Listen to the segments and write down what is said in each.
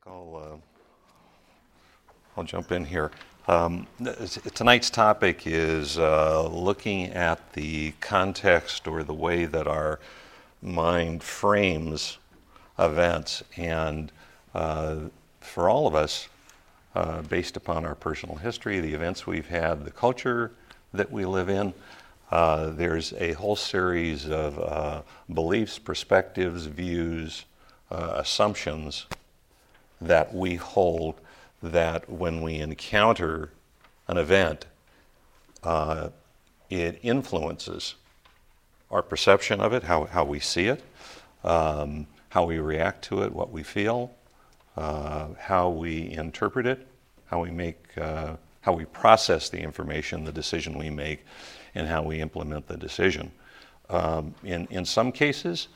I'll jump in here. Tonight's topic is looking at the context or the way that our mind frames events, and for all of us, based upon our personal history, the events we've had, the culture that we live in, there's a whole series of beliefs, perspectives, views, assumptions that we hold that when we encounter an event, it influences our perception of it, how we see it, how we react to it, what we feel, how we interpret it, how we process the information, the decision we make, and how we implement the decision. In some cases,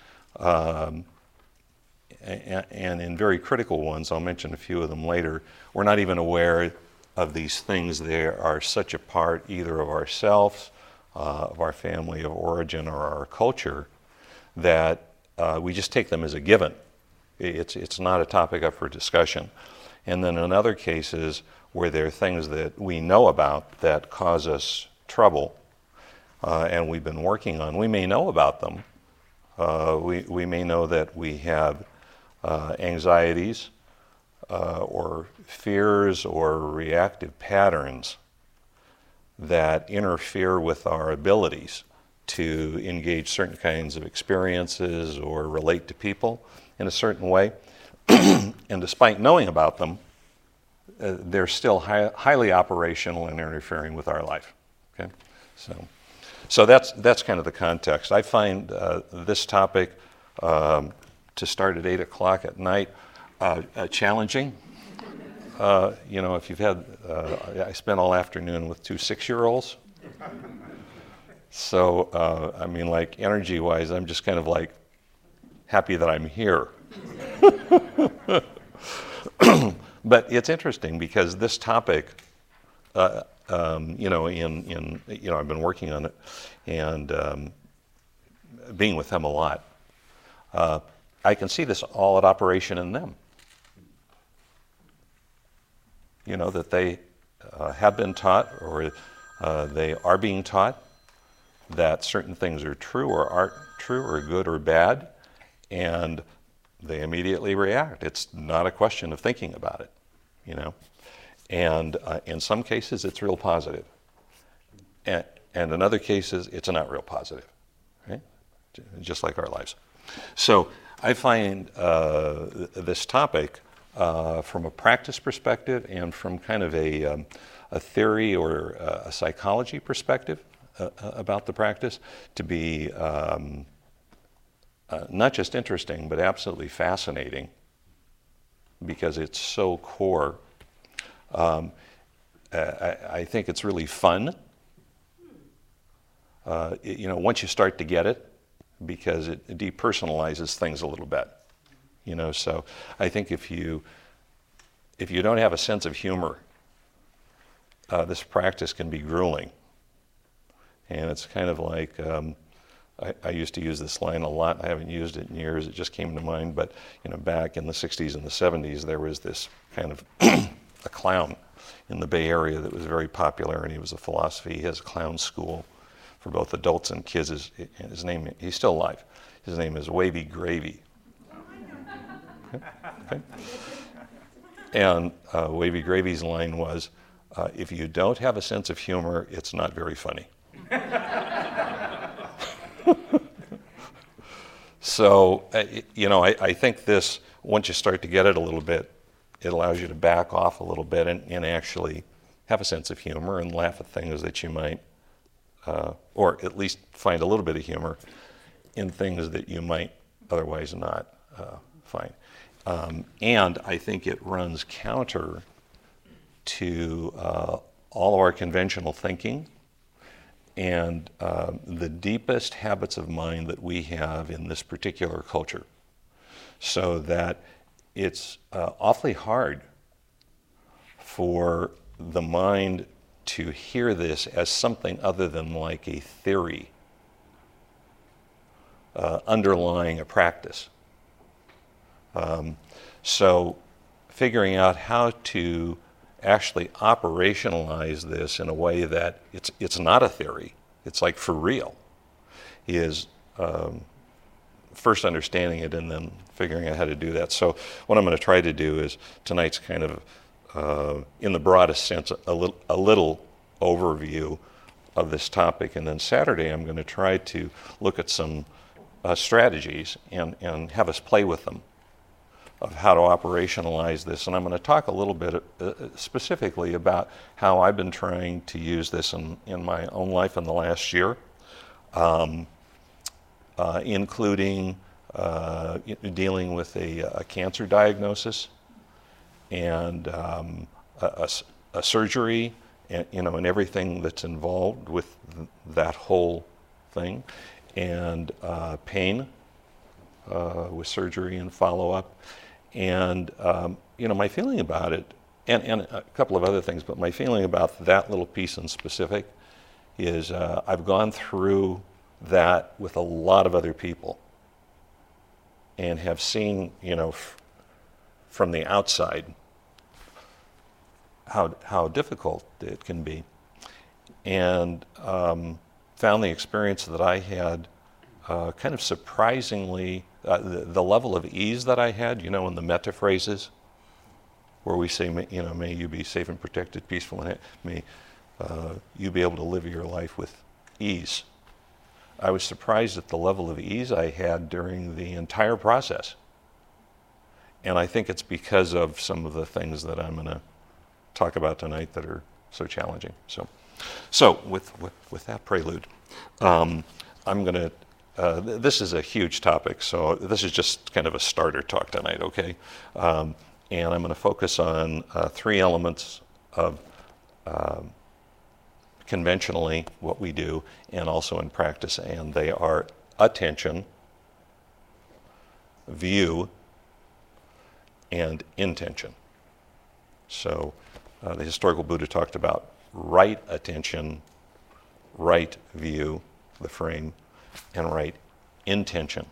and in very critical ones, I'll mention a few of them later, we're not even aware of these things. They are such a part either of ourselves, of our family of origin, or our culture, that we just take them as a given. It's not a topic up for discussion. And then in other cases where there are things that we know about that cause us trouble, and we've been working on, we may know about them. We may know that we have anxieties or fears or reactive patterns that interfere with our abilities to engage certain kinds of experiences or relate to people in a certain way. And despite knowing about them, they're still highly operational and interfering with our life. Okay, so that's kind of the context. I find this topic to start at 8 o'clock at night challenging. If you've had, I spent all afternoon with 2 6-year-olds. So, energy-wise, I'm just kind of like happy that I'm here. But it's interesting because this topic, I've been working on it and being with them a lot. I can see this all at operation in them. That they have been taught, or they are being taught, that certain things are true or aren't true or good or bad, and they immediately react. It's not a question of thinking about it, And in some cases, it's real positive. And in other cases, it's not real positive, right? Just like our lives. So I find this topic from a practice perspective and from kind of a theory or a psychology perspective about the practice to be not just interesting, but absolutely fascinating because it's so core. I think it's really fun, once you start to get it, because it depersonalizes things a little bit, So I think if you don't have a sense of humor, this practice can be grueling. And it's kind of like, I used to use this line a lot. I haven't used it in years. It just came to mind. But back in the 60s and the 70s, there was this kind of a clown in the Bay Area that was very popular, and he was a philosophy. He has a clown school for both adults and kids. His name, he's still alive. His name is Wavy Gravy. Okay. And Wavy Gravy's line was, if you don't have a sense of humor, it's not very funny. So, I think this, once you start to get it a little bit, it allows you to back off a little bit and actually have a sense of humor and laugh at things that you might, or at least find a little bit of humor in things that you might otherwise not find. And I think it runs counter to all of our conventional thinking and the deepest habits of mind that we have in this particular culture. So that it's awfully hard for the mind to hear this as something other than like a theory underlying a practice. So figuring out how to actually operationalize this in a way that it's not a theory, it's like for real, is first understanding it and then figuring out how to do that. So what I'm going to try to do is, tonight's kind of, in the broadest sense, a little overview of this topic, and then Saturday I'm going to try to look at some strategies and have us play with them of how to operationalize this. And I'm going to talk a little bit specifically about how I've been trying to use this in my own life in the last year, including dealing with a cancer diagnosis and a surgery, and, and everything that's involved with that whole thing, and pain with surgery and follow-up. And my feeling about it, and a couple of other things, but my feeling about that little piece in specific is I've gone through that with a lot of other people and have seen, from the outside how difficult it can be, and found the experience that I had kind of surprisingly, the level of ease that I had, in the metta phrases, where we say, may you be safe and protected, peaceful, and may you be able to live your life with ease. I was surprised at the level of ease I had during the entire process. And I think it's because of some of the things that I'm going to talk about tonight that are so challenging. So with that prelude, I'm going to, this is a huge topic, so this is just kind of a starter talk tonight, okay? And I'm going to focus on three elements of conventionally what we do and also in practice, and they are attention, view, and intention. So the historical Buddha talked about right attention, right view, the frame, and right intention.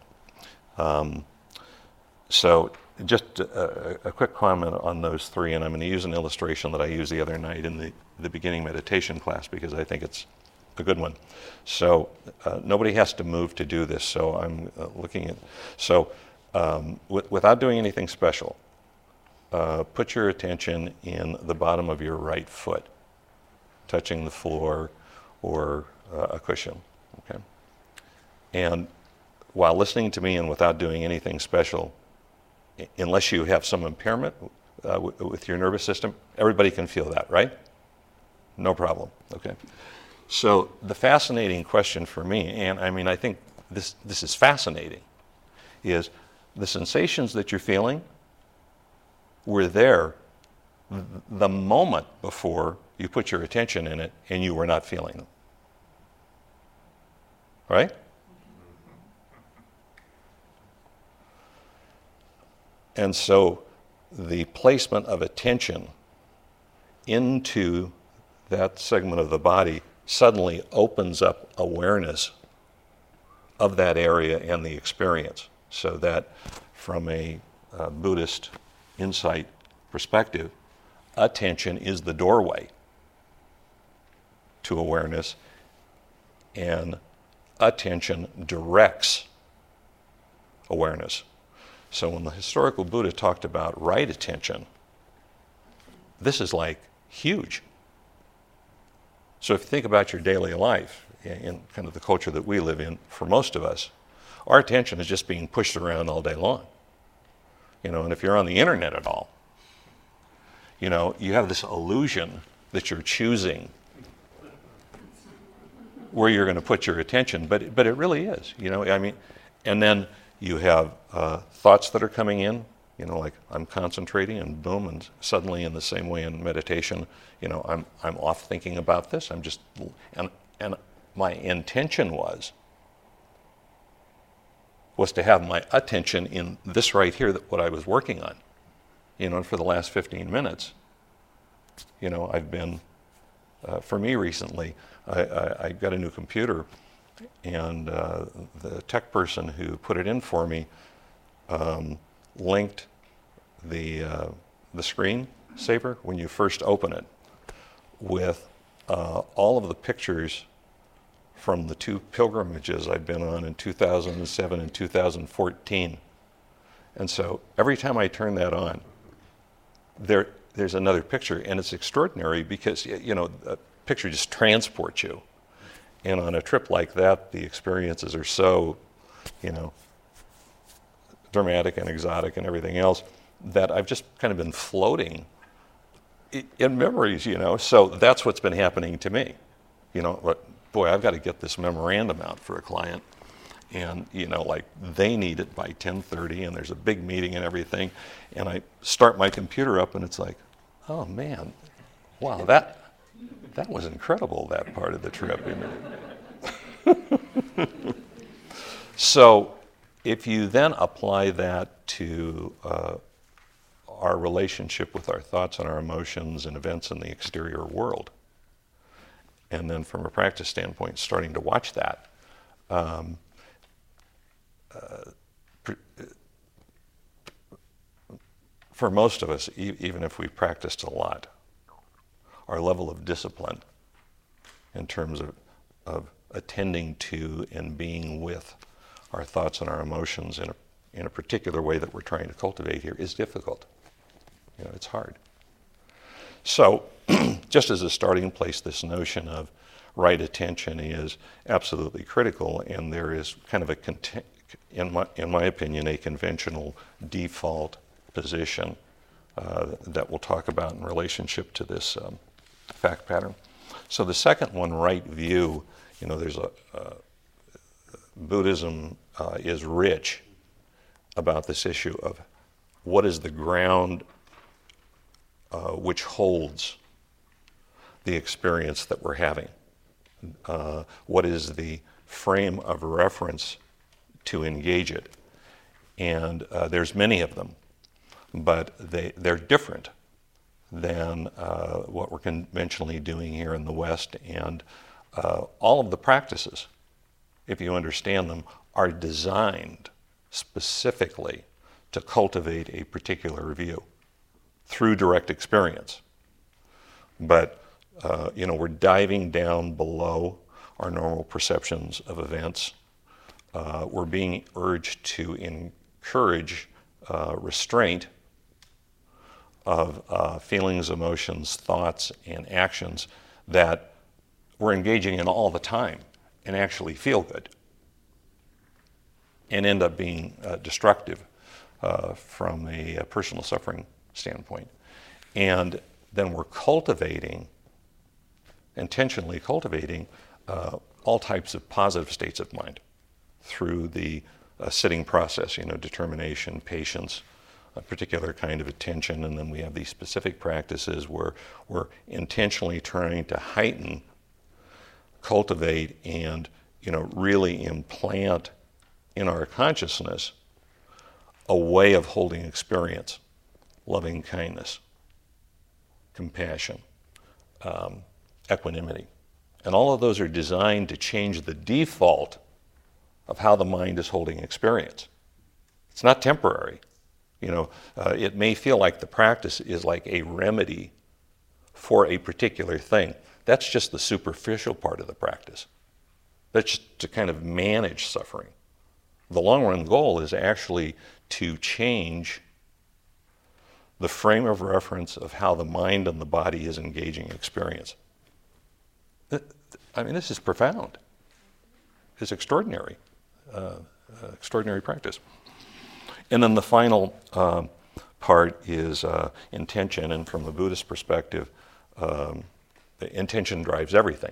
So just a quick comment on those three, and I'm going to use an illustration that I used the other night in the beginning meditation class because I think it's a good one. So nobody has to move to do this, so I'm looking at, so without doing anything special, put your attention in the bottom of your right foot, touching the floor or a cushion, okay? And while listening to me and without doing anything special, unless you have some impairment with your nervous system, everybody can feel that, right? No problem, okay? So the fascinating question for me, and I mean, I think this is fascinating, is the sensations that you're feeling were there the moment before you put your attention in it and you were not feeling them, right? And so the placement of attention into that segment of the body suddenly opens up awareness of that area and the experience, so that from a Buddhist insight perspective, attention is the doorway to awareness, and attention directs awareness. So when the historical Buddha talked about right attention, this is like huge. So if you think about your daily life in kind of the culture that we live in, for most of us, our attention is just being pushed around all day long. And if you're on the internet at all, you have this illusion that you're choosing where you're going to put your attention, but it really is, and then you have thoughts that are coming in, like I'm concentrating and boom, and suddenly in the same way in meditation, I'm off thinking about this. I'm just, and my intention was to have my attention in this right here, what I was working on, and for the last 15 minutes, I've been, for me recently, I got a new computer, and the tech person who put it in for me linked the the screensaver when you first open it with all of the pictures from the 2 pilgrimages I'd been on in 2007 and 2014. And so every time I turn that on, there's another picture, and it's extraordinary because, you know, a picture just transports you. And on a trip like that, the experiences are so, you know, dramatic and exotic and everything else that I've just kind of been floating in memories, you know. So that's what's been happening to me. You know, boy, I've got to get this memorandum out for a client. And, you know, like they need it by 10:30 and there's a big meeting and everything. And I start my computer up and it's like, oh man, wow, that was incredible, that part of the trip. So if you then apply that to our relationship with our thoughts and our emotions and events in the exterior world, and then from a practice standpoint, starting to watch that, for most of us, even if we've practiced a lot, our level of discipline in terms of attending to and being with our thoughts and our emotions in a particular way that we're trying to cultivate here is difficult. You know, it's hard. So, just as a starting place, this notion of right attention is absolutely critical, and there is kind of in my opinion, a conventional default position that we'll talk about in relationship to this fact pattern. So the second one, right view, you know, there's Buddhism is rich about this issue of what is the ground which holds the experience that we're having. What is the frame of reference to engage it? And there's many of them, but they're different than what we're conventionally doing here in the West. And all of the practices, if you understand them, are designed specifically to cultivate a particular view through direct experience. But you know, we're diving down below our normal perceptions of events. We're being urged to encourage restraint of feelings, emotions, thoughts, and actions that we're engaging in all the time and actually feel good and end up being destructive from a personal suffering standpoint. And then we're intentionally cultivating all types of positive states of mind through the sitting process, you know, determination, patience, a particular kind of attention, and then we have these specific practices where we're intentionally trying to heighten, cultivate, and, you know, really implant in our consciousness a way of holding experience, loving kindness, compassion, equanimity. And all of those are designed to change the default of how the mind is holding experience. It's not temporary. You know, it may feel like the practice is like a remedy for a particular thing. That's just the superficial part of the practice. That's just to kind of manage suffering. The long-run goal is actually to change the frame of reference of how the mind and the body is engaging experience. I mean, this is profound. It's extraordinary, extraordinary practice. And then the final part is intention, and from the Buddhist perspective, the intention drives everything.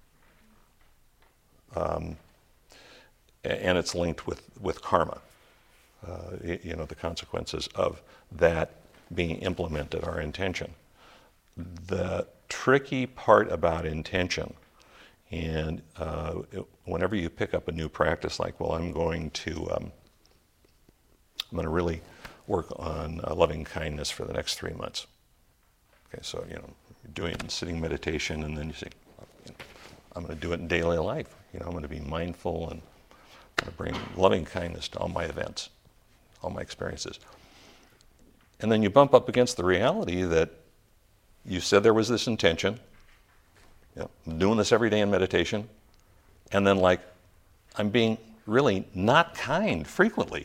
And it's linked with karma, you know, the consequences of that being implemented, our intention. The tricky part about intention, and whenever you pick up a new practice, like, well, I'm going to really work on loving kindness for the next 3 months. Okay, so, you know, you're doing sitting meditation, and then you say, you know, I'm going to do it in daily life. You know, I'm going to be mindful, and I'm going to bring loving kindness to all my events, all my experiences. And then you bump up against the reality that you said there was this intention. I'm doing this every day in meditation. And then like, I'm being really not kind frequently.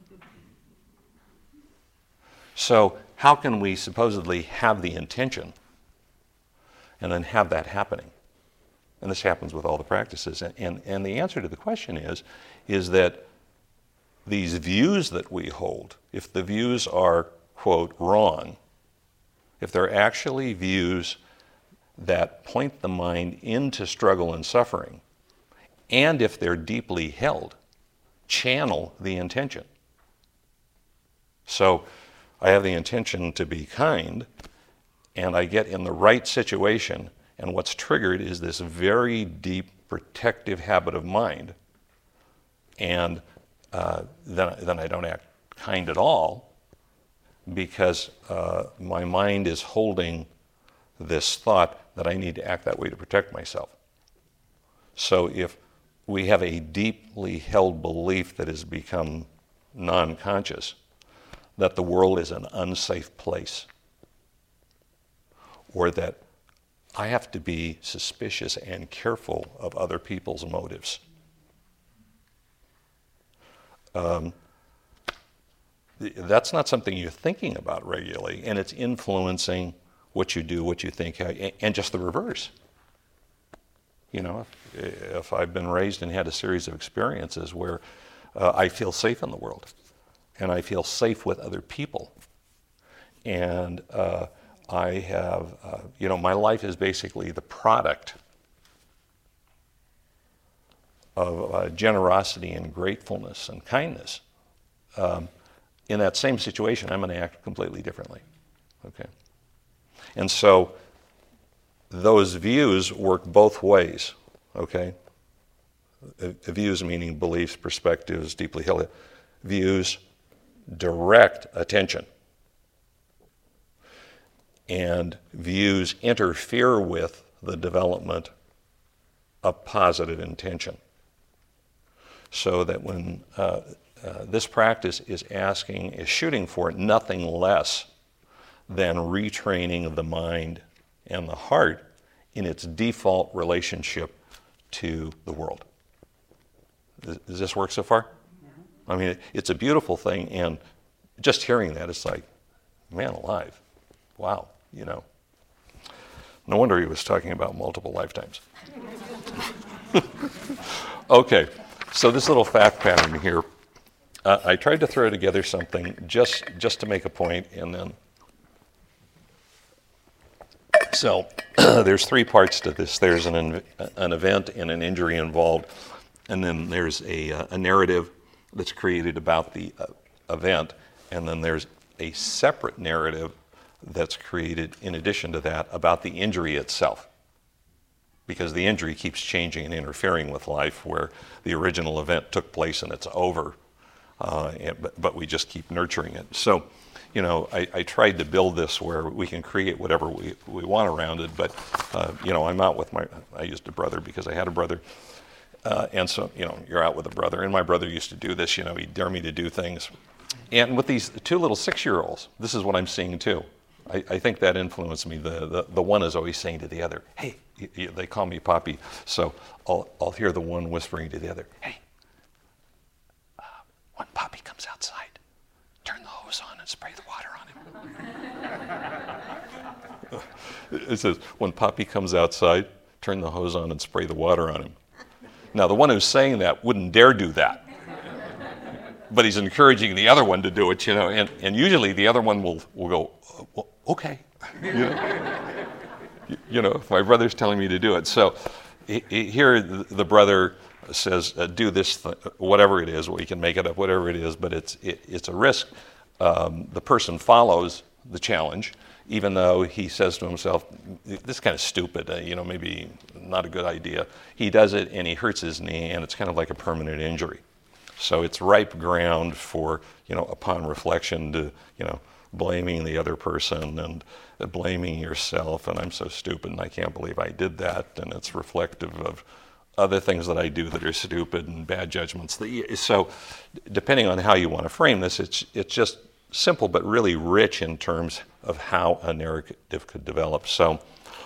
So how can we supposedly have the intention and then have that happening? And this happens with all the practices. And the answer to the question is that these views that we hold, if the views are, quote, wrong, if they're actually views that point the mind into struggle and suffering, and if they're deeply held, channel the intention. So I have the intention to be kind, and I get in the right situation, and what's triggered is this very deep protective habit of mind, and then I don't act kind at all, because my mind is holding this thought that I need to act that way to protect myself. So if we have a deeply held belief that has become non-conscious, that the world is an unsafe place, or that I have to be suspicious and careful of other people's motives. That's not something you're thinking about regularly, and it's influencing what you do, what you think, and just the reverse. You know, if I've been raised and had a series of experiences where I feel safe in the world, and I feel safe with other people, and I have, my life is basically the product of generosity and gratefulness and kindness. In that same situation, I'm going to act completely differently. Okay, and so those views work both ways. Okay, views meaning beliefs, perspectives, deeply held views direct attention, and views interfere with the development of positive intention. So that when this practice is shooting for nothing less than retraining of the mind and the heart in its default relationship to the world. Does this work so far? I mean, it's a beautiful thing, and just hearing that, it's like, man alive, wow, No wonder he was talking about multiple lifetimes. Okay, so this little fact pattern here, I tried to throw together something just to make a point, and then, so there's three parts to this. There's an event and an injury involved, and then there's a narrative that's created about the event, and then there's a separate narrative that's created in addition to that about the injury itself, because the injury keeps changing and interfering with life, where the original event took place and it's over, but we just keep nurturing it. So, I tried to build this where we can create whatever we want around it, but, I'm out with I used a brother because I had a brother, and so, you're out with a brother, and my brother used to do this, he'd dare me to do things. And with these two little 6-year-olds, this is what I'm seeing too. I think that influenced me. The one is always saying to the other, hey, they call me Poppy, so I'll hear the one whispering to the other, hey, when Poppy comes outside, turn the hose on and spray the water on him. It says, when Poppy comes outside, turn the hose on and spray the water on him. Now, the one who's saying that wouldn't dare do that, but he's encouraging the other one to do it, and usually the other one will go, well, okay, if my brother's telling me to do it. So here the brother says, do this, whatever it is, we can make it up, whatever it is, but it's a risk. The person follows the challenge, even though he says to himself, this is kind of stupid, maybe not a good idea. He does it and he hurts his knee, and it's kind of like a permanent injury. So it's ripe ground for, upon reflection to, blaming the other person and blaming yourself, and I'm so stupid and I can't believe I did that, and it's reflective of other things that I do that are stupid and bad judgments. So depending on how you want to frame this, it's just simple but really rich in terms of how a narrative could develop. So,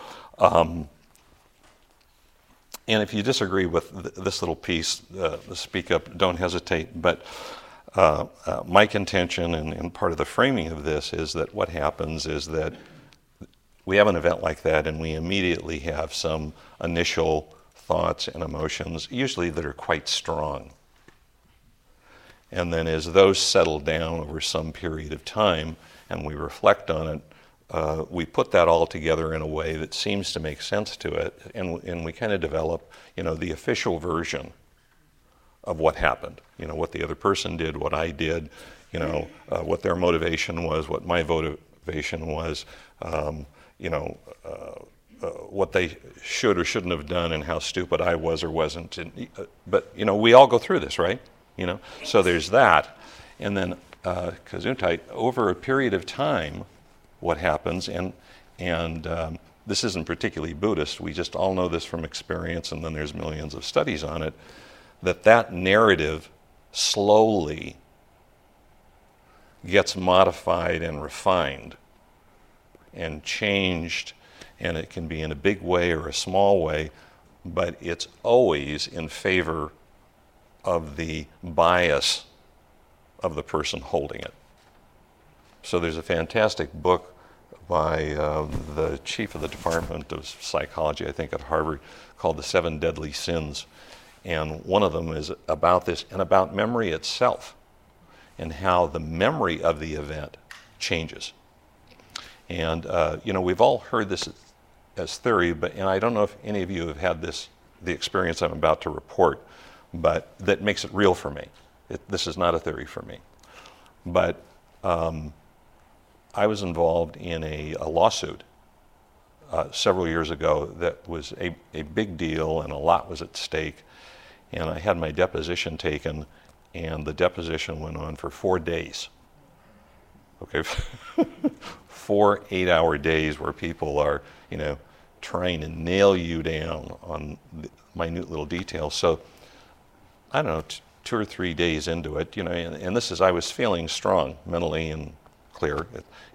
and if you disagree with this little piece, speak up, don't hesitate. But my contention and part of the framing of this is that what happens is that we have an event like that and we immediately have some initial thoughts and emotions, usually that are quite strong. And then as those settle down over some period of time and we reflect on it, we put that all together in a way that seems to make sense to it, and we kind of develop, the official version of what happened. What the other person did, what I did, what their motivation was, what my motivation was, what they should or shouldn't have done, and how stupid I was or wasn't. But we all go through this, right? So there's that, and then Gesundheit, over a period of time, what happens, and this isn't particularly Buddhist, we just all know this from experience, and then there's millions of studies on it, that narrative slowly gets modified and refined and changed, and it can be in a big way or a small way, but it's always in favor of the bias of the person holding it. So there's a fantastic book by the chief of the Department of Psychology, I think at Harvard, called The 7 Deadly Sins. And one of them is about this and about memory itself and how the memory of the event changes. And, we've all heard this as theory, and I don't know if any of you have had the experience I'm about to report, but that makes it real for me. This is not a theory for me. But I was involved in a lawsuit several years ago that was a big deal, and a lot was at stake. And I had my deposition taken, and the deposition went on for 4 days. Okay, 4 8-hour days where people are, trying to nail you down on minute little details. So, I don't know, 2 or 3 days into it, and this is, I was feeling strong mentally and clear.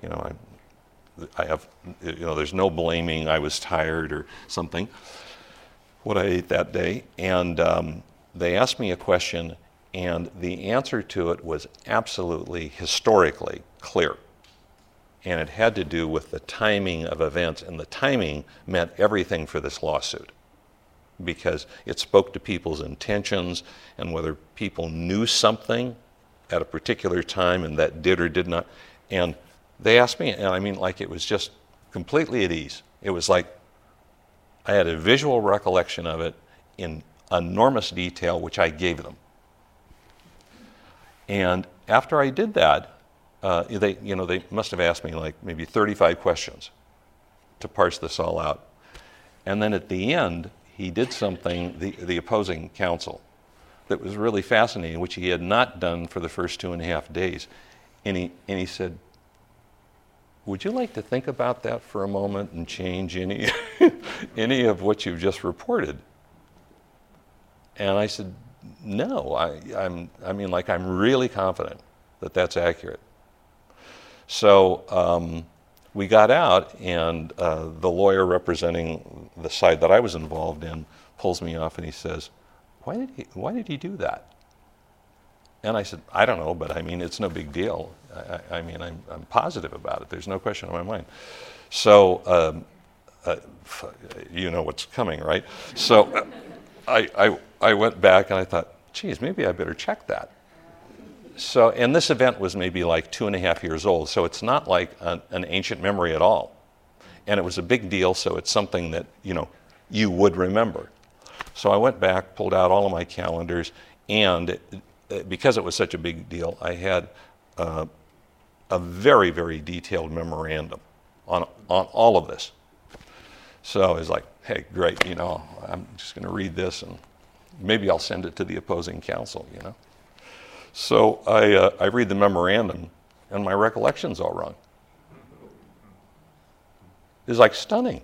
I have, there's no blaming. I was tired or something, what I ate that day. And they asked me a question, and the answer to it was absolutely historically clear. And it had to do with the timing of events, and the timing meant everything for this lawsuit, because it spoke to people's intentions and whether people knew something at a particular time and that did or did not. And they asked me, and I mean, like, it was just completely at ease. It was like I had a visual recollection of it in enormous detail, which I gave them. And after I did that, they must have asked me like maybe 35 questions to parse this all out. And then at the end, he did something, the opposing counsel, that was really fascinating, which he had not done for the first 2.5 days. And he said, would you like to think about that for a moment and change any any of what you've just reported? And I said, no, I'm really confident that that's accurate. So we got out, and the lawyer representing the side that I was involved in pulls me off and he says, why did he do that? And I said, I don't know, but I mean, it's no big deal. I'm positive about it. There's no question in my mind. So, you know what's coming, right? So I went back and I thought, geez, maybe I better check that. So, and this event was maybe like 2.5 years old, so it's not like an ancient memory at all. And it was a big deal, so it's something that, you would remember. So I went back, pulled out all of my calendars, and because it was such a big deal, I had a very, very detailed memorandum on all of this. So I was like, hey, great, I'm just going to read this, and maybe I'll send it to the opposing counsel, So I read the memorandum, and my recollection's all wrong. It's like stunning.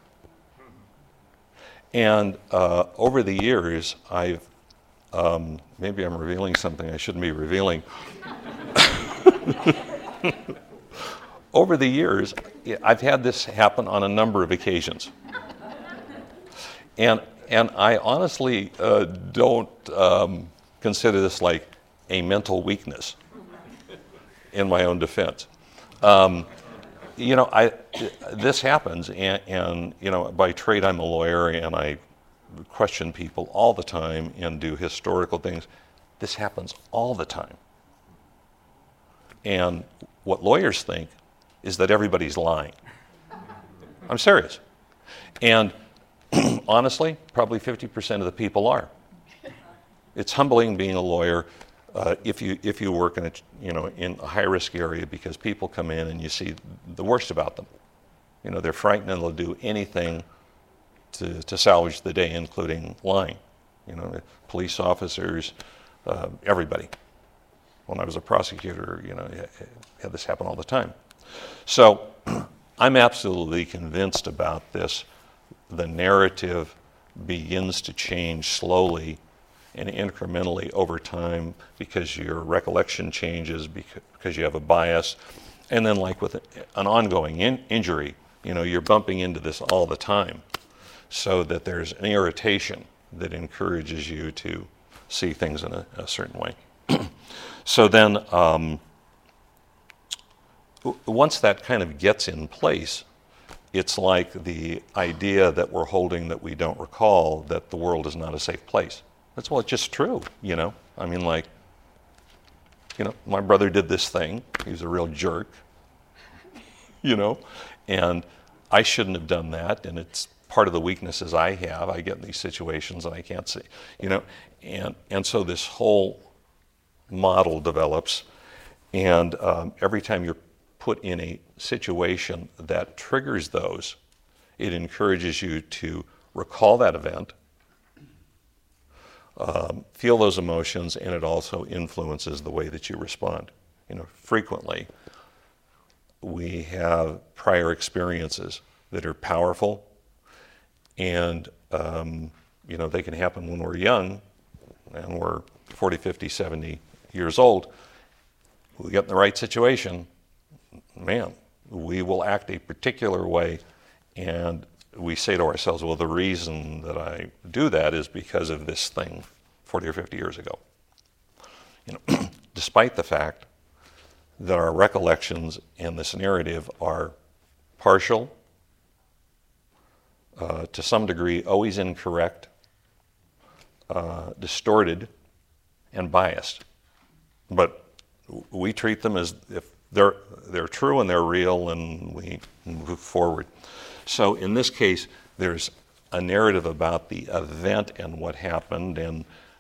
And over the years, I've, maybe I'm revealing something I shouldn't be revealing. Over the years, I've had this happen on a number of occasions. And I honestly don't consider this like a mental weakness in my own defense. This happens, and by trade I'm a lawyer, and I question people all the time and do historical things. This happens all the time. And what lawyers think is that everybody's lying. I'm serious. And honestly, probably 50% of the people are. It's humbling being a lawyer if you work in a high-risk area, because people come in and you see the worst about them. They're frightened and they'll do anything to salvage the day, including lying. Police officers, everybody. When I was a prosecutor, had this happen all the time. So I'm absolutely convinced about this. The narrative begins to change slowly and incrementally over time because your recollection changes, because you have a bias. And then like with an ongoing injury, you're bumping into this all the time, so that there's an irritation that encourages you to see things in a certain way. So then once that kind of gets in place, it's like the idea that we're holding that we don't recall, that the world is not a safe place. That's, well, it's just true, I mean, like, my brother did this thing. He was a real jerk, and I shouldn't have done that, and it's part of the weaknesses I have. I get in these situations and I can't see, and so this whole model develops, and every time you're put in a situation that triggers those, it encourages you to recall that event, feel those emotions, and it also influences the way that you respond. Frequently we have prior experiences that are powerful, and they can happen when we're young and we're 40, 50, 70 years old. We get in the right situation, man, we will act a particular way, and we say to ourselves, well, the reason that I do that is because of this thing 40 or 50 years ago. Despite the fact that our recollections in this narrative are partial, to some degree always incorrect, distorted, and biased. But we treat them as if they're true and they're real, and we move forward. So in this case, there's a narrative about the event and what happened, and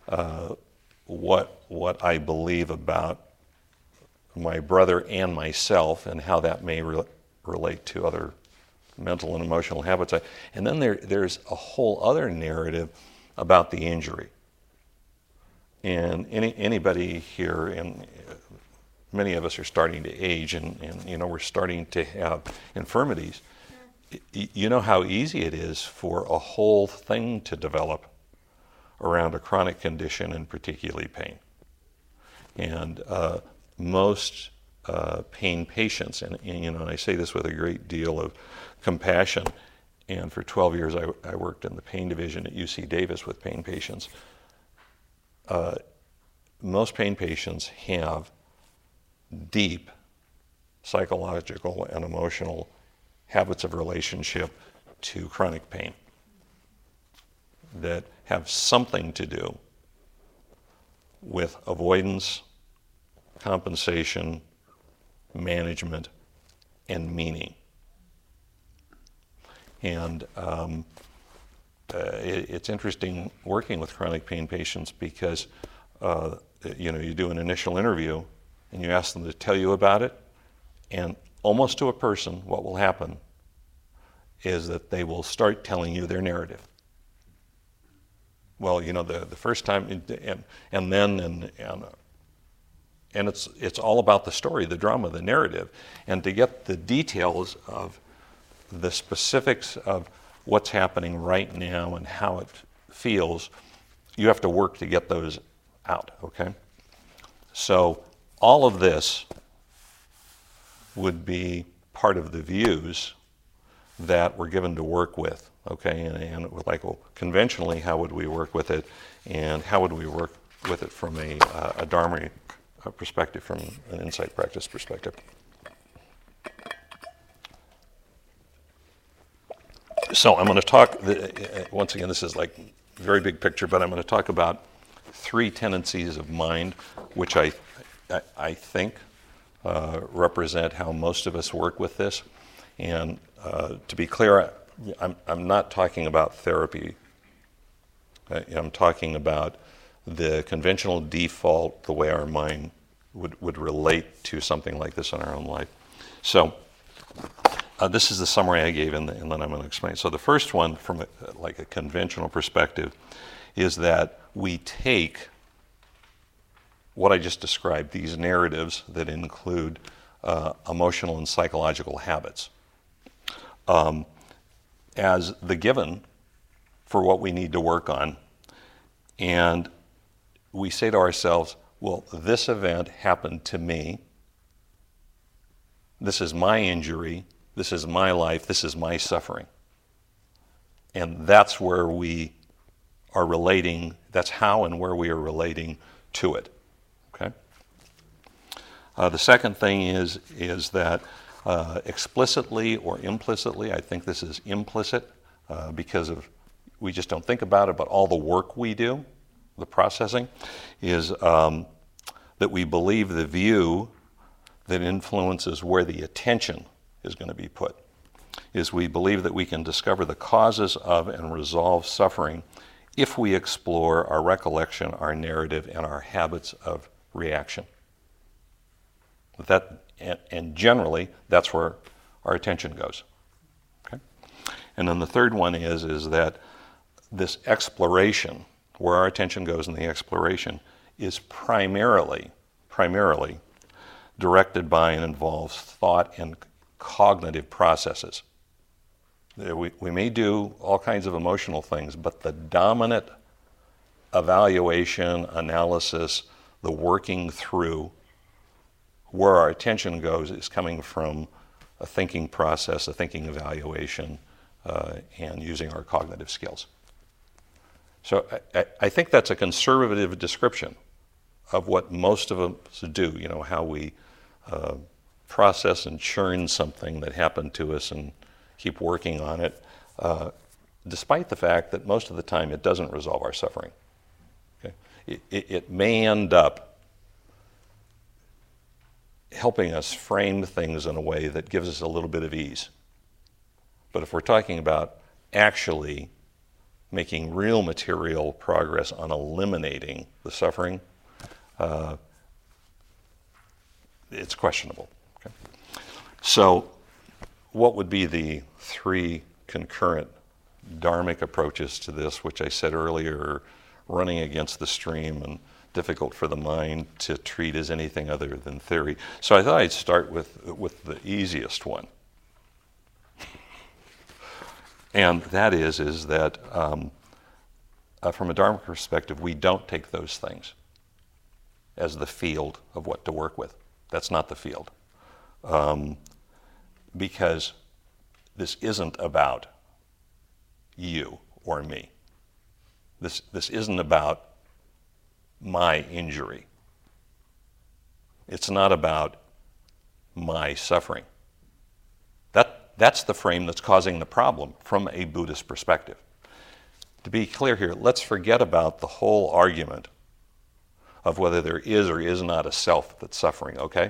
what I believe about my brother and myself, and how that may relate to other mental and emotional habits. And then there's a whole other narrative about the injury. And anybody here, and many of us are starting to age, and we're starting to have infirmities. You know how easy it is for a whole thing to develop around a chronic condition, and particularly pain. And most pain patients, and I say this with a great deal of compassion, and for 12 years I worked in the pain division at UC Davis with pain patients. Most pain patients have deep psychological and emotional habits of relationship to chronic pain that have something to do with avoidance, compensation, management, and meaning. And it's interesting working with chronic pain patients, because you do an initial interview and you ask them to tell you about it, and almost to a person what will happen is that they will start telling you their narrative. Well, the first time, and it's all about the story, the drama, the narrative. And to get the details of the specifics of what's happening right now and how it feels, you have to work to get those out, okay? So all of this would be part of the views that we're given to work with, okay? And we're like, well, conventionally, how would we work with it? And how would we work with it from a Dharmic perspective, from an insight practice perspective? So I'm going to talk, once again, this is like very big picture, but I'm going to talk about three tendencies of mind, which I think represent how most of us work with this. And to be clear, I'm not talking about therapy. I'm talking about the conventional default, the way our mind would relate to something like this in our own life. So this is the summary I gave, and then I'm going to explain. So the first one, from a conventional perspective, is that we take what I just described, these narratives that include emotional and psychological habits, as the given for what we need to work on. And we say to ourselves, well, this event happened to me. This is my injury. This is my life. This is my suffering. And that's where we are relating, that's how and where we are relating to it. Okay? The second thing is that explicitly or implicitly, I think this is implicit because we just don't think about it, but all the work we do, the processing, is that we believe the view that influences where the attention is going to be put. Is we believe that we can discover the causes of and resolve suffering if we explore our recollection, our narrative, and our habits of reaction. And generally, that's where our attention goes. Okay? And then the third one is that this exploration, where our attention goes in the exploration, is primarily directed by and involves thought and cognitive processes. We may do all kinds of emotional things, but the dominant evaluation, analysis, the working through, where our attention goes is coming from a thinking process, a thinking evaluation, and using our cognitive skills. So I think that's a conservative description of what most of us do, how we process and churn something that happened to us and keep working on it, despite the fact that most of the time it doesn't resolve our suffering. Okay? It may end up helping us frame things in a way that gives us a little bit of ease. But if we're talking about actually making real material progress on eliminating the suffering, it's questionable. Okay? So what would be the three concurrent dharmic approaches to this, which I said earlier are running against the stream and difficult for the mind to treat as anything other than theory? So I thought I'd start with the easiest one. And that is that from a dharmic perspective, we don't take those things as the field of what to work with. That's not the field. Because this isn't about you or me. This isn't about my injury. It's not about my suffering. That's the frame that's causing the problem from a Buddhist perspective. To be clear here, let's forget about the whole argument of whether there is or is not a self that's suffering, okay?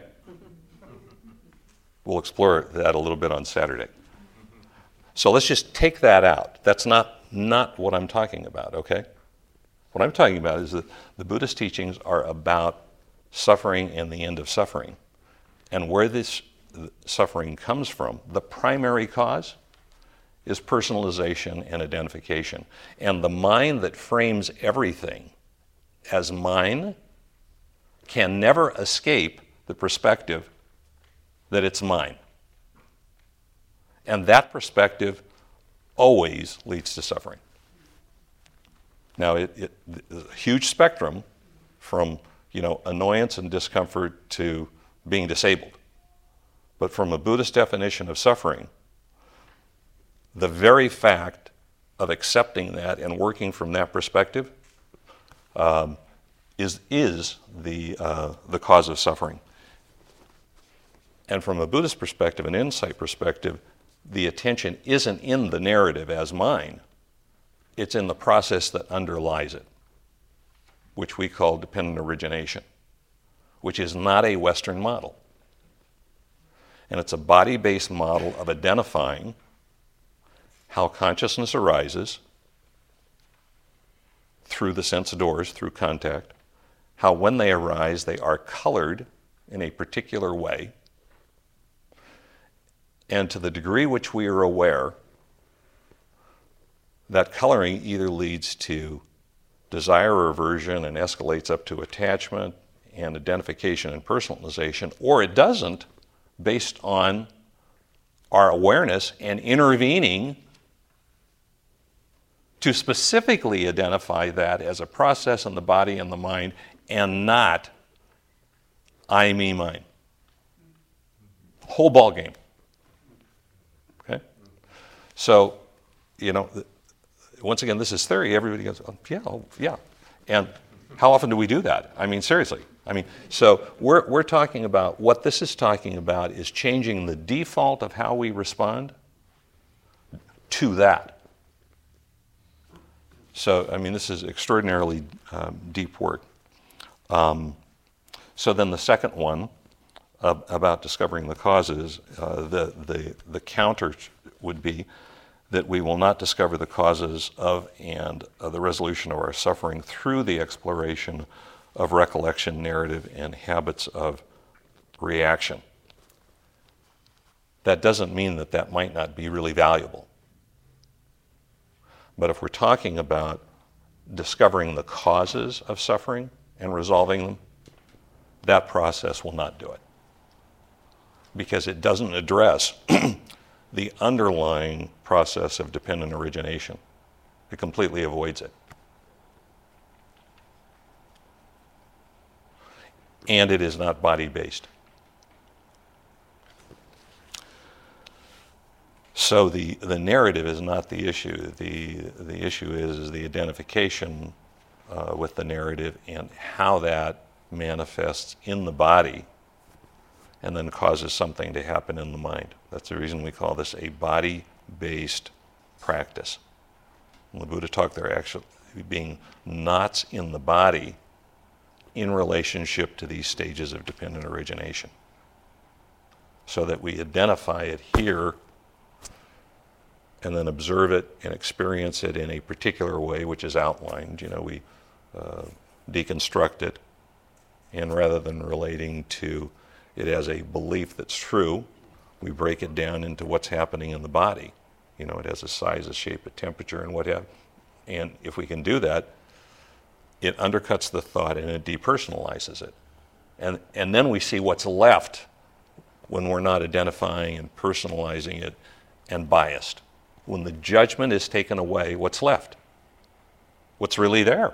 We'll explore that a little bit on Saturday. So let's just take that out. That's not what I'm talking about, okay? What I'm talking about is that the Buddhist teachings are about suffering and the end of suffering. And where this suffering comes from, the primary cause is personalization and identification. And the mind that frames everything as mine can never escape the perspective that it's mine. And that perspective always leads to suffering. Now, it's a huge spectrum from annoyance and discomfort to being disabled. But from a Buddhist definition of suffering, the very fact of accepting that and working from that perspective is the cause of suffering. And from a Buddhist perspective, an insight perspective, the attention isn't in the narrative as mine. It's in the process that underlies it, which we call dependent origination, which is not a Western model. And it's a body-based model of identifying how consciousness arises through the sense doors, through contact, how when they arise they are colored in a particular way, and to the degree which we are aware, that coloring either leads to desire or aversion and escalates up to attachment and identification and personalization, or it doesn't, based on our awareness and intervening to specifically identify that as a process in the body and the mind, and not I, me, mine. Whole ball game. Okay? So, once again, this is theory. Everybody goes, oh, yeah. And how often do we do that? I mean, seriously. So we're talking about, what this is talking about is changing the default of how we respond to that. So, this is extraordinarily deep work. So then the second one about discovering the causes, the counter would be that we will not discover the causes of and the resolution of our suffering through the exploration of recollection, narrative, and habits of reaction. That doesn't mean that that might not be really valuable. But if we're talking about discovering the causes of suffering and resolving them, that process will not do it. Because it doesn't address the underlying process of dependent origination. It completely avoids it. And it is not body-based. So the narrative is not the issue. The issue is the identification with the narrative and how that manifests in the body and then causes something to happen in the mind. That's the reason we call this a body-based practice. When the Buddha talked, there actually being knots in the body in relationship to these stages of dependent origination, so that we identify it here and then observe it and experience it in a particular way which is outlined. We deconstruct it, and rather than relating to it as a belief that's true, we break it down into what's happening in the body. It has a size, a shape, a temperature, and what have. And if we can do that, it undercuts the thought and it depersonalizes it. And then we see what's left when we're not identifying and personalizing it and biased. When the judgment is taken away, what's left? What's really there?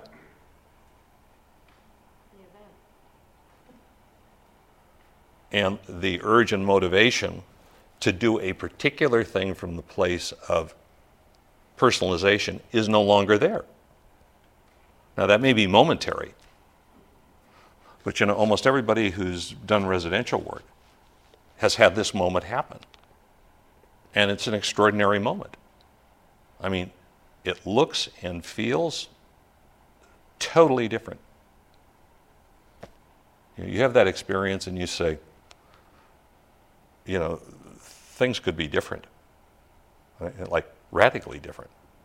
And the urge and motivation to do a particular thing from the place of personalization is no longer there. Now, that may be momentary, but almost everybody who's done residential work has had this moment happen. And it's an extraordinary moment. It looks and feels totally different. You have that experience and you say, things could be different, like radically different.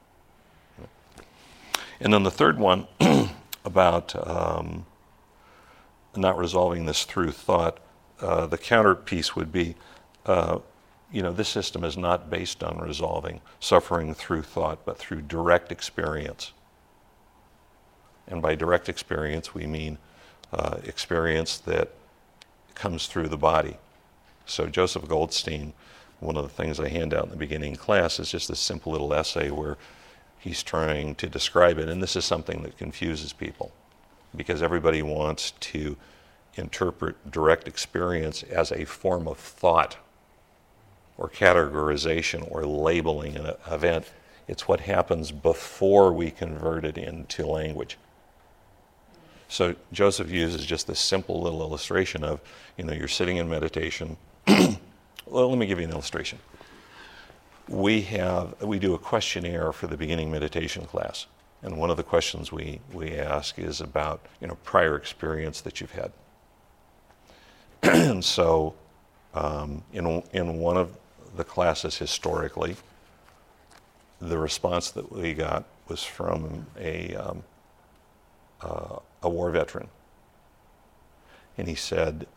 And then the third one about not resolving this through thought, the counterpiece would be, this system is not based on resolving suffering through thought, but through direct experience. And by direct experience, we mean experience that comes through the body. So Joseph Goldstein, one of the things I hand out in the beginning class is just this simple little essay where he's trying to describe it. And this is something that confuses people because everybody wants to interpret direct experience as a form of thought or categorization or labeling an event. It's what happens before we convert it into language. So Joseph uses just this simple little illustration of, you're sitting in meditation. Well, let me give you an illustration. We do a questionnaire for the beginning meditation class. And one of the questions we ask is about, prior experience that you've had. And so in one of the classes historically, the response that we got was from a war veteran. And he said,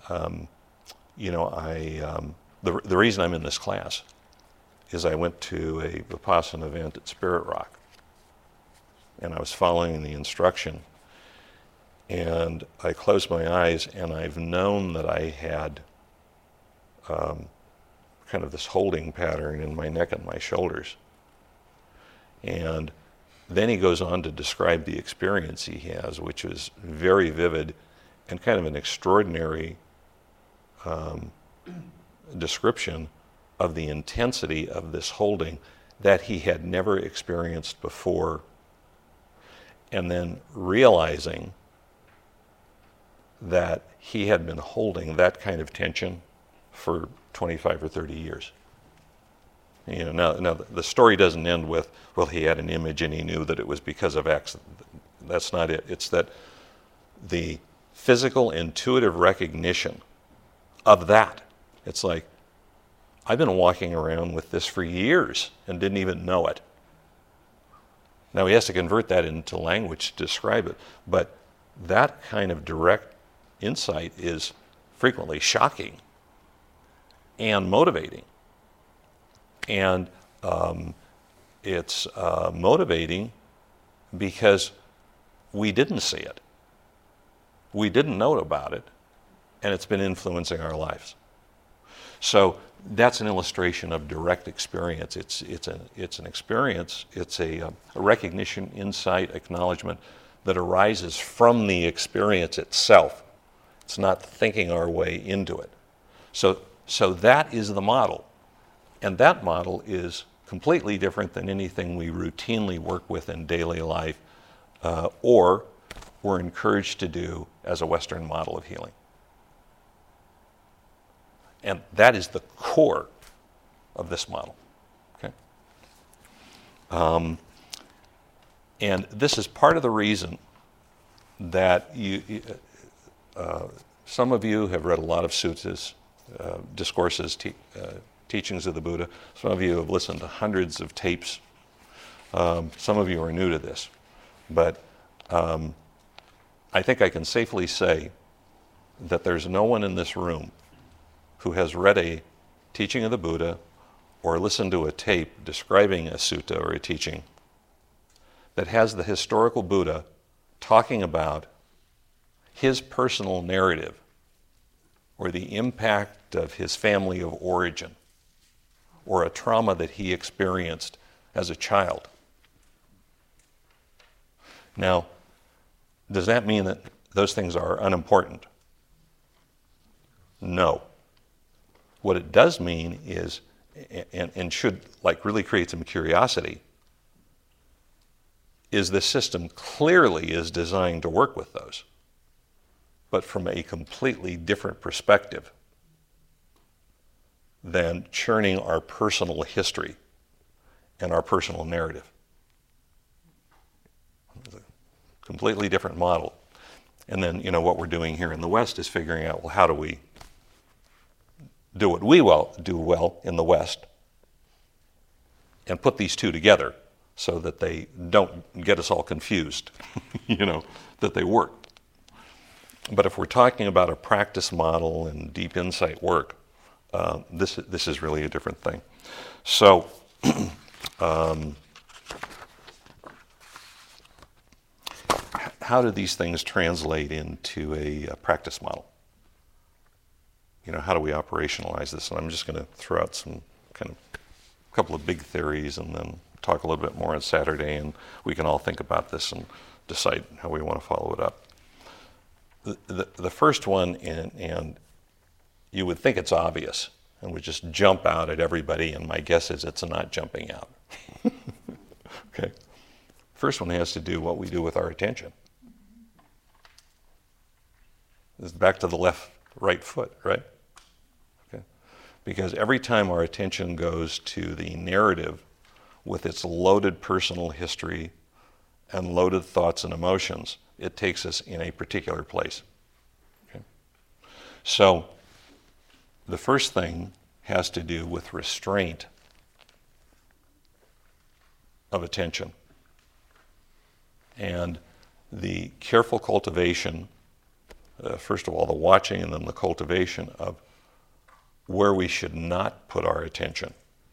the reason I'm in this class is I went to a Vipassana event at Spirit Rock. And I was following the instruction. And I closed my eyes, and I've known that I had kind of this holding pattern in my neck and my shoulders. And then he goes on to describe the experience he has, which is very vivid and kind of an extraordinary description of the intensity of this holding that he had never experienced before. And then realizing that he had been holding that kind of tension for 25 or 30 years. Now the story doesn't end with, well, he had an image and he knew that it was because of X. That's not it. It's that the physical, intuitive recognition of that. It's like, I've been walking around with this for years and didn't even know it. Now he has to convert that into language to describe it, but that kind of direct insight is frequently shocking and motivating. And it's motivating because we didn't see it. We didn't know about it, and it's been influencing our lives. So that's an illustration of direct experience. It's an experience. It's a recognition, insight, acknowledgement that arises from the experience itself. It's not thinking our way into it. So that is the model. And that model is completely different than anything we routinely work with in daily life or we're encouraged to do as a Western model of healing. And that is the core of this model. Okay? And this is part of the reason that some of you have read a lot of suttas, discourses, teachings of the Buddha. Some of you have listened to hundreds of tapes. Some of you are new to this. But I think I can safely say that there's no one in this room who has read a teaching of the Buddha or listened to a tape describing a sutta or a teaching that has the historical Buddha talking about his personal narrative or the impact of his family of origin or a trauma that he experienced as a child. Now, does that mean that those things are unimportant? No. What it does mean is, and should really create some curiosity, is the system clearly is designed to work with those, but from a completely different perspective than churning our personal history and our personal narrative. It's a completely different model. And then, what we're doing here in the West is figuring out, well, how do we do what we do well in the West and put these two together so that they don't get us all confused, that they work. But if we're talking about a practice model and deep insight work, this is really a different thing. So, how do these things translate into a practice model? How do we operationalize this? And I'm just going to throw out some a couple of big theories and then talk a little bit more on Saturday, and we can all think about this and decide how we want to follow it up. The first one, and you would think it's obvious, and would just jump out at everybody, and my guess is it's not jumping out. Okay. First one has to do what we do with our attention. This is back to the right foot, right? Okay. Because every time our attention goes to the narrative with its loaded personal history and loaded thoughts and emotions, it takes us in a particular place. Okay. So the first thing has to do with restraint of attention and the careful cultivation, first of all, the watching and then the cultivation of where we should not put our attention.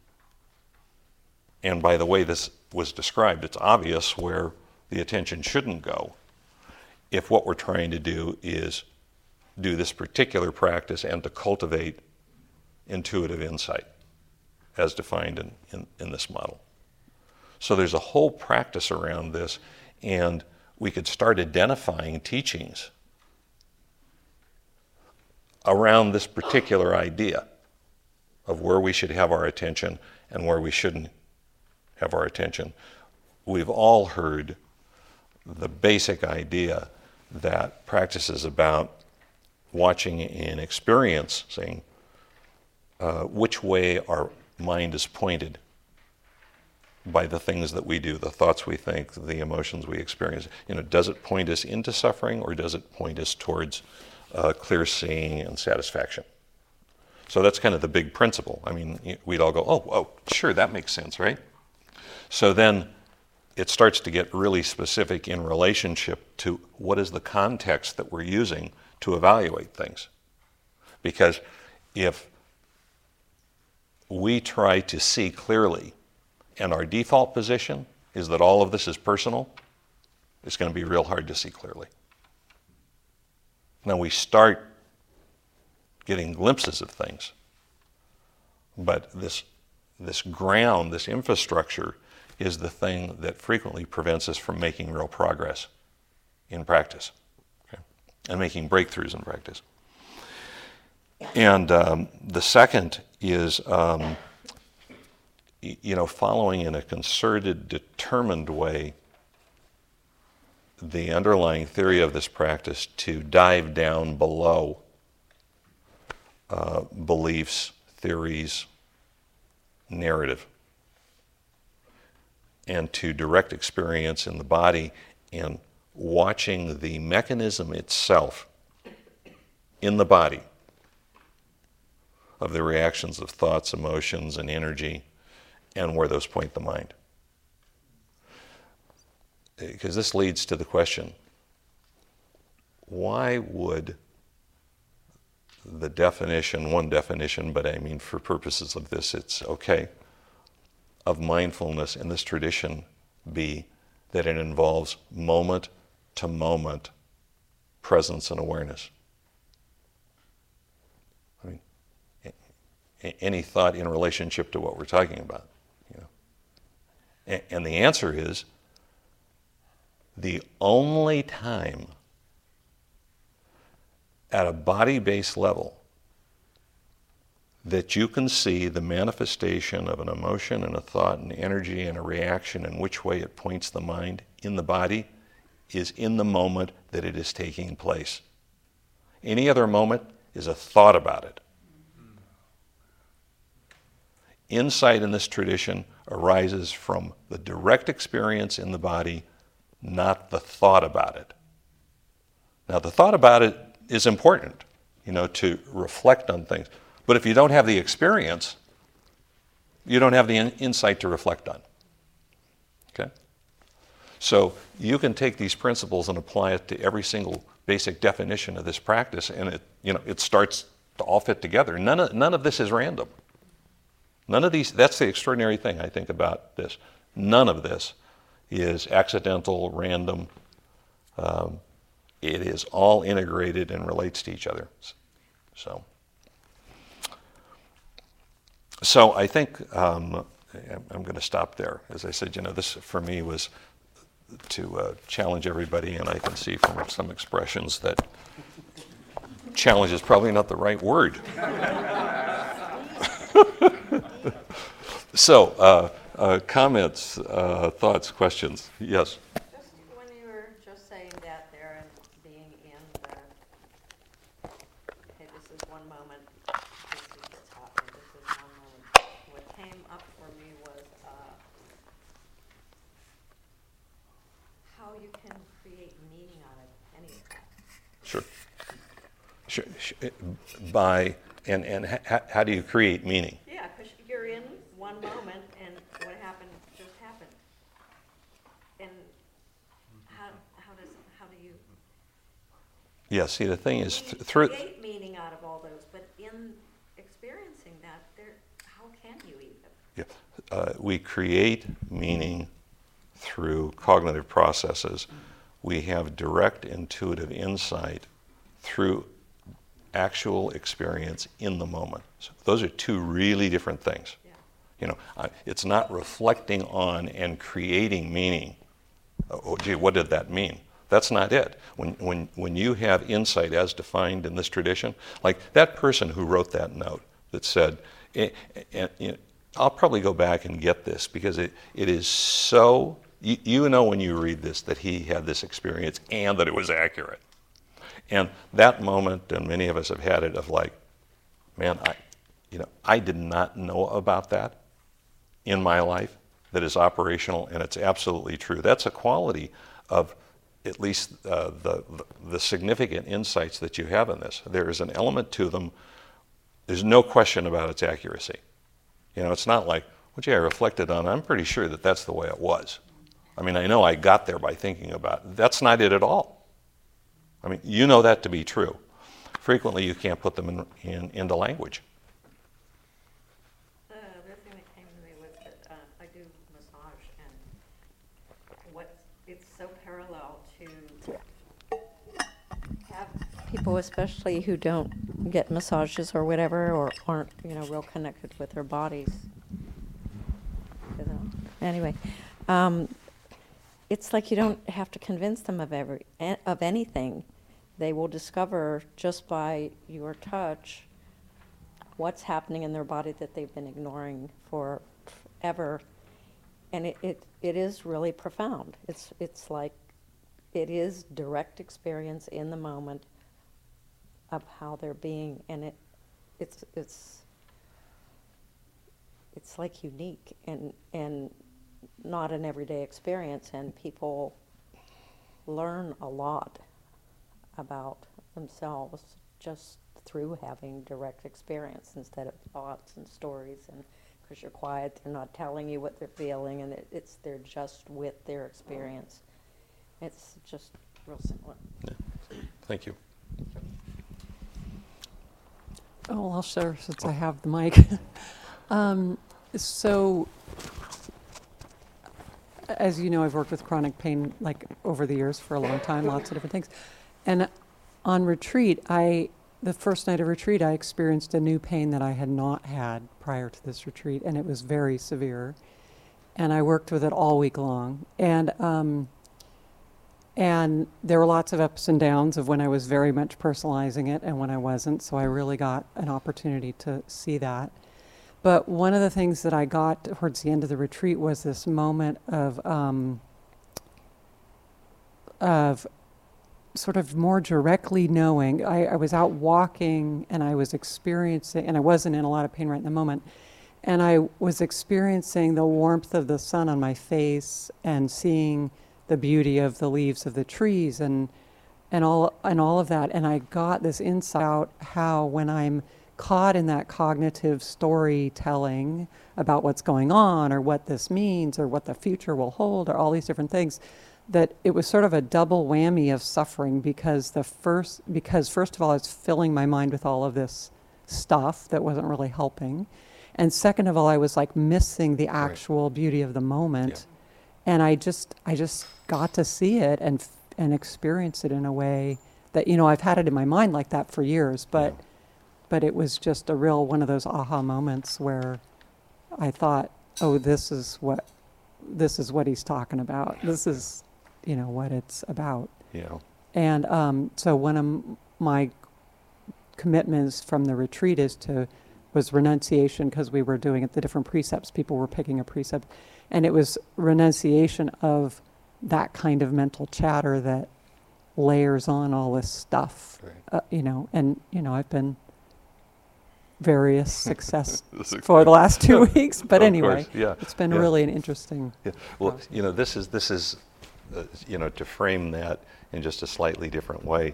And by the way this was described, it's obvious where the attention shouldn't go if what we're trying to do is do this particular practice and to cultivate intuitive insight as defined in this model. So there's a whole practice around this, and we could start identifying teachings around this particular idea of where we should have our attention and where we shouldn't have our attention. We've all heard the basic idea that practice is about watching in experience, saying which way our mind is pointed by the things that we do, the thoughts we think, the emotions we experience. Does it point us into suffering, or does it point us towards clear seeing and satisfaction? So that's kind of the big principle. I mean, we'd all go, oh, sure, that makes sense, right? So then it starts to get really specific in relationship to what is the context that we're using to evaluate things. Because if we try to see clearly and our default position is that all of this is personal, it's going to be real hard to see clearly. Now we start getting glimpses of things, but this ground, this infrastructure, is the thing that frequently prevents us from making real progress in practice, okay? And making breakthroughs in practice. And the second is following in a concerted, determined way the underlying theory of this practice to dive down below beliefs, theories, narrative, and to direct experience in the body and watching the mechanism itself in the body of the reactions of thoughts, emotions, and energy, and where those point the mind. Because this leads to the question, why would the definition, one definition, but I mean for purposes of this, it's okay, of mindfulness in this tradition be that it involves moment-to-moment presence and awareness? I mean, any thought in relationship to what we're talking about? And the answer is, the only time at a body-based level that you can see the manifestation of an emotion and a thought and energy and a reaction and which way it points the mind in the body is in the moment that it is taking place. Any other moment is a thought about it. Insight in this tradition arises from the direct experience in the body, not the thought about it. Now, the thought about it is important, to reflect on things. But if you don't have the experience, you don't have the insight to reflect on. Okay? So you can take these principles and apply it to every single basic definition of this practice, and it starts to all fit together. None of this is random. None of these, that's the extraordinary thing I think about this. None of this is accidental, random. It is all integrated and relates to each other. So I think I'm going to stop there. As I said, this for me was to challenge everybody, and I can see from some expressions that challenge is probably not the right word. So, comments, thoughts, questions? Yes. Just when you were just saying that there and being in the, okay, this is one moment, this is what's happening, this is one moment. What came up for me was how you can create meaning out of any of that. Sure. How do you create meaning? Yeah, because you're in one moment and what happened just happened. And how do you Yeah, see, the thing is, through create meaning out of all those? But in experiencing that, how can you even? we create meaning through cognitive processes. We have direct intuitive insight through actual experience in the moment. So those are two really different things. Yeah. You know, it's not reflecting on and creating meaning. Oh, gee, what did that mean? That's not it. When you have insight as defined in this tradition, like that person who wrote that note that said, I'll probably go back and get this because it is so, you know when you read this that he had this experience and that it was accurate. And that moment, and many of us have had it, of like, man, I did not know about that in my life that is operational, and it's absolutely true. That's a quality of at least the significant insights that you have in this. There is an element to them. There's no question about its accuracy. You know, it's not like, well, gee, I reflected on it. I'm pretty sure that that's the way it was. I mean, I know I got there by thinking about it. That's not it at all. I mean, you know that to be true. Frequently, you can't put them into language. The other thing that came to me was that I do massage, and it's so parallel to have people, especially who don't get massages or whatever, or aren't real connected with their bodies. Anyway. It's like you don't have to convince them of anything. They will discover just by your touch what's happening in their body that they've been ignoring forever, and it is really profound. It's like it is direct experience in the moment of how they're being, and it's like unique and not an everyday experience, and people learn a lot about themselves just through having direct experience instead of thoughts and stories, and because you're quiet, they're not telling you what they're feeling, and they're just with their experience. It's just real similar. Yeah. Thank you. Oh, I'll share since I have the mic. So, as you know, I've worked with chronic pain like over the years for a long time, lots of different things. And on retreat, the first night of retreat, I experienced a new pain that I had not had prior to this retreat, and it was very severe. And I worked with it all week long. And there were lots of ups and downs of when I was very much personalizing it and when I wasn't, so I really got an opportunity to see that. But one of the things that I got towards the end of the retreat was this moment of sort of more directly knowing. I was out walking and I was experiencing, and I wasn't in a lot of pain right in the moment, and I was experiencing the warmth of the sun on my face and seeing the beauty of the leaves of the trees and all of that. And I got this insight out how when I'm caught in that cognitive storytelling about what's going on or what this means or what the future will hold or all these different things, that it was sort of a double whammy of suffering because first of all, it's filling my mind with all of this stuff that wasn't really helping. And second of all, I was like missing the actual beauty of the moment. Yeah. And I just got to see it and experience it in a way that, I've had it in my mind like that for years, but it was just a real one of those aha moments where I thought, oh, this is what he's talking about. This is, what it's about. Yeah. And so one of my commitments from the retreat is to, was renunciation, because we were doing it, the different precepts. People were picking a precept. And it was renunciation of that kind of mental chatter that layers on all this stuff, Right. I've been various success for the last 2 weeks, but Of anyway, course, yeah, it's been yeah. really an interesting Yeah. Well, process. this is to frame that in just a slightly different way.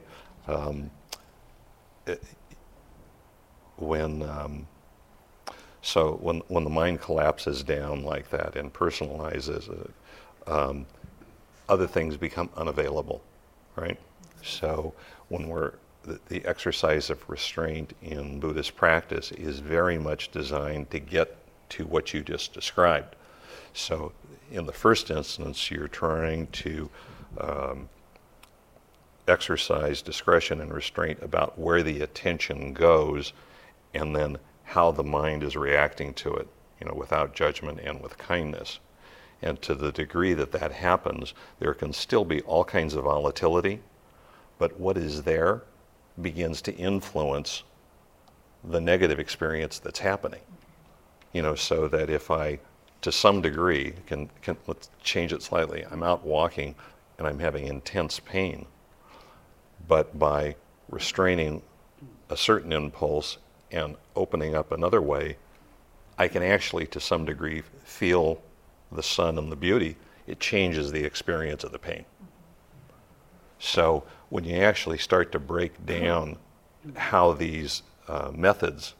When the mind collapses down like that and personalizes it, other things become unavailable, right? So when the exercise of restraint in Buddhist practice is very much designed to get to what you just described. So in the first instance, you're trying to exercise discretion and restraint about where the attention goes, and then how the mind is reacting to it, without judgment and with kindness. And to the degree that that happens, there can still be all kinds of volatility, but what is there begins to influence the negative experience that's happening. So that if I, to some degree, let's change it slightly, I'm out walking and I'm having intense pain, but by restraining a certain impulse and opening up another way, I can actually, to some degree, feel the sun and the beauty. It changes the experience of the pain. So when you actually start to break down how these methods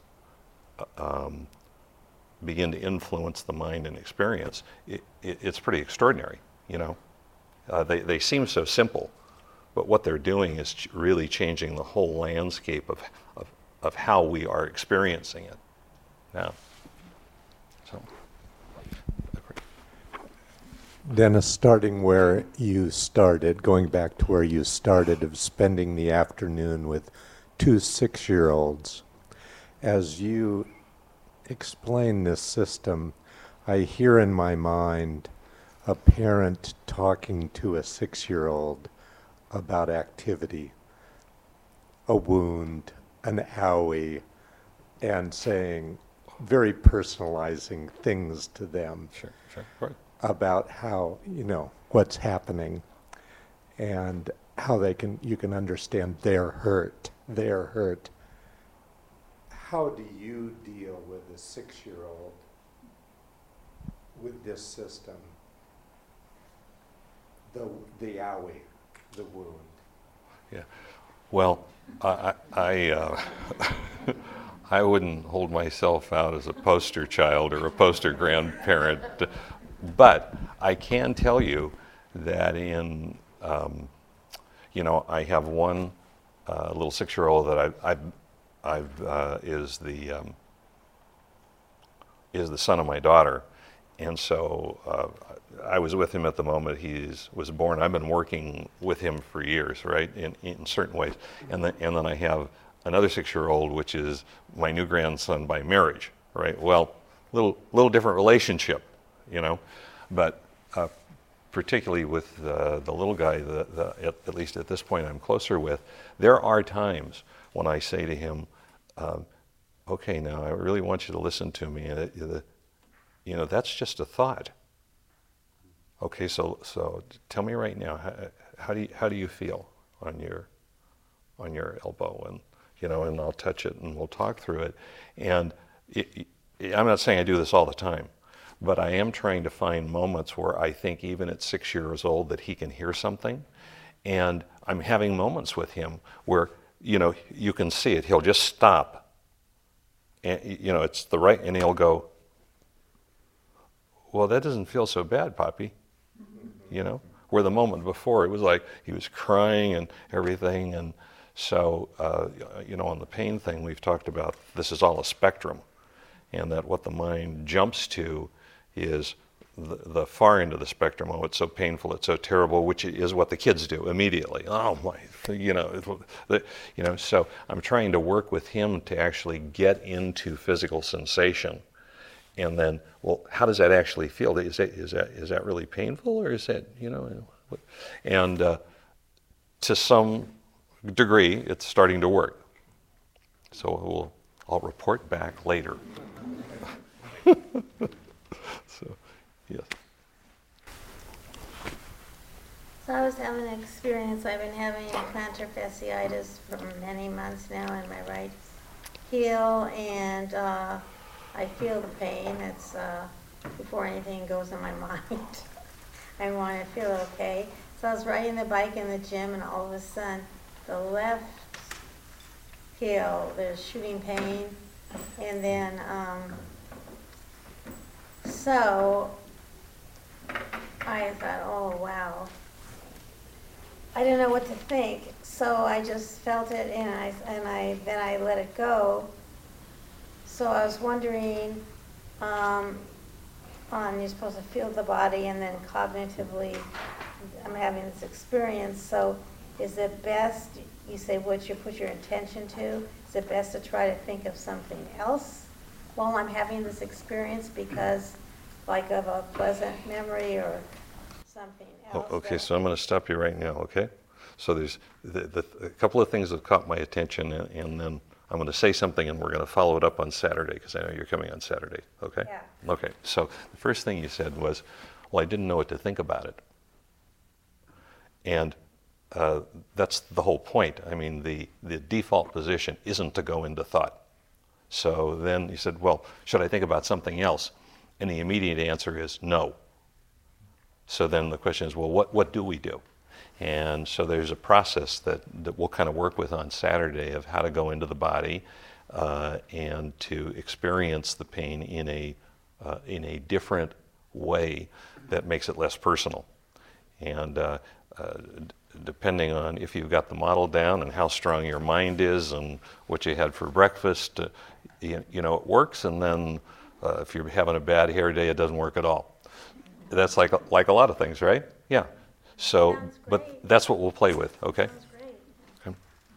begin to influence the mind and experience, it's pretty extraordinary. They seem so simple, but what they're doing is really changing the whole landscape of how we are experiencing it now. So, Dennis, starting where you started, going back to where you started, of spending the afternoon with 2 6-year-olds, as you explain this system, I hear in my mind a parent talking to a 6-year-old about activity, a wound, an owie, and saying, very personalizing things to them. sure, right. About how, what's happening, and how you can understand their hurt. How do you deal with a 6-year-old with this system? The owie, the wound. Yeah. Well, I wouldn't hold myself out as a poster child or a poster grandparent, but I can tell you that I have one little 6-year-old that is the son of my daughter, and so I was with him at the moment he was born. I've been working with him for years, right, in certain ways, and then I have another 6-year-old, which is my new grandson by marriage, right? Well, little different relationship, but particularly with the little guy, at least at this point I'm closer with, there are times when I say to him, okay, now I really want you to listen to me. That's just a thought. Okay, so tell me right now, how do you feel on your elbow? And and I'll touch it and we'll talk through it. And I'm not saying I do this all the time, but I am trying to find moments where I think even at 6 years old that he can hear something. And I'm having moments with him where, you can see it. He'll just stop. And, it's the right, and he'll go, well, that doesn't feel so bad, Poppy. Where the moment before it was like he was crying and everything. And so, on the pain thing, we've talked about this is all a spectrum, and that what the mind jumps to is the far end of the spectrum. Oh, it's so painful, it's so terrible, which is what the kids do immediately. Oh my, So I'm trying to work with him to actually get into physical sensation, and then, well, how does that actually feel? Is that really painful, or is that And to some degree, it's starting to work. So I'll report back later. So, yes. So I was having an experience. I've been having plantar fasciitis for many months now in my right heel, and I feel the pain. It's before anything goes in my mind. I want to feel okay. So I was riding the bike in the gym, and all of a sudden, the left heel, there's shooting pain, and then so I thought, oh wow. I didn't know what to think, so I just felt it, and then I let it go. So I was wondering, you're supposed to feel the body, and then cognitively, I'm having this experience. So, is it best? You say what you put your intention to. Is it best to try to think of something else while I'm having this experience, because, like, of a pleasant memory or something else? Okay, so I'm going to stop you right now, okay? So there's a couple of things that caught my attention, and then I'm going to say something, and we're going to follow it up on Saturday, because I know you're coming on Saturday, okay? Yeah. Okay, so the first thing you said was, well, I didn't know what to think about it. And that's the whole point. I mean, the default position isn't to go into thought. So then you said, well, should I think about something else? And the immediate answer is no. So then the question is, well, what do we do? And so there's a process that we'll kind of work with on Saturday of how to go into the body and to experience the pain in a different way that makes it less personal. And depending on if you've got the model down and how strong your mind is and what you had for breakfast, you know, it works. And then if you're having a bad hair day, it doesn't work at all. That's like a lot of things, right? Yeah. So, Sounds but great. that's what we'll play with, okay? Sounds great. Okay.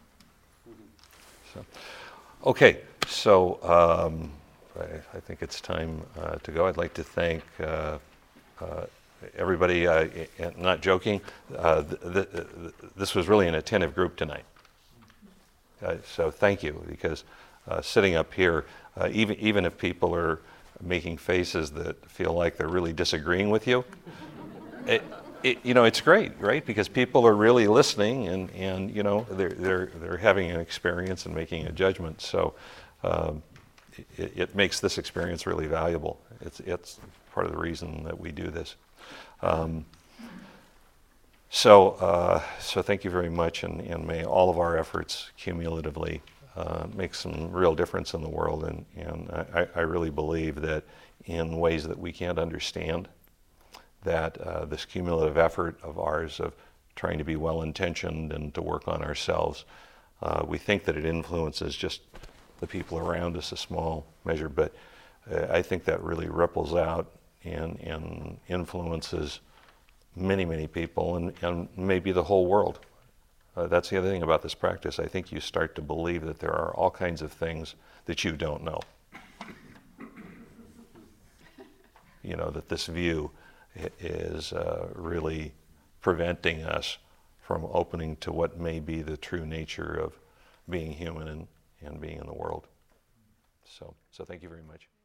Okay, so I think it's time to go. I'd like to thank everybody, not joking, this was really an attentive group tonight. So thank you, because sitting up here, even if people are making faces that feel like they're really disagreeing with you, you know, it's great, right? Because people are really listening, and you know, they're having an experience and making a judgment. So it makes this experience really valuable. It's part of the reason that we do this. So thank you very much, and may all of our efforts cumulatively make some real difference in the world. And I really believe that in ways that we can't understand, that this cumulative effort of ours of trying to be well-intentioned and to work on ourselves, we think that it influences just the people around us a small measure, but I think that really ripples out and influences many, many people, and maybe the whole world. That's the other thing about this practice. I think you start to believe that there are all kinds of things that you don't know. You know, that this view is really preventing us from opening to what may be the true nature of being human and being in the world. So thank you very much.